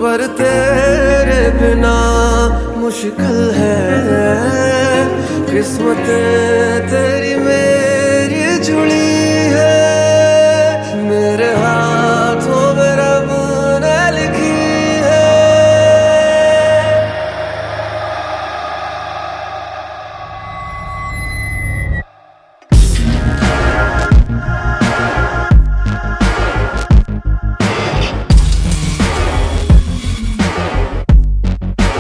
पर तेरे बिना मुश्किल है। किस्मत तेरी मेरी जुड़ी